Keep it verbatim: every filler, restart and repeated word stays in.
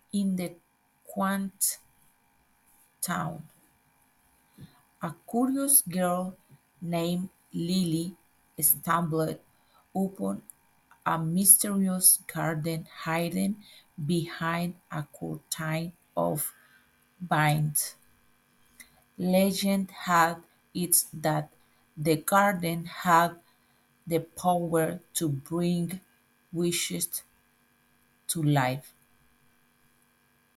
In the quaint town, a curious girl named Lily stumbled upon a mysterious garden hidden behind a curtain of vines. Legend had it that the garden had the power to bring wishes to life.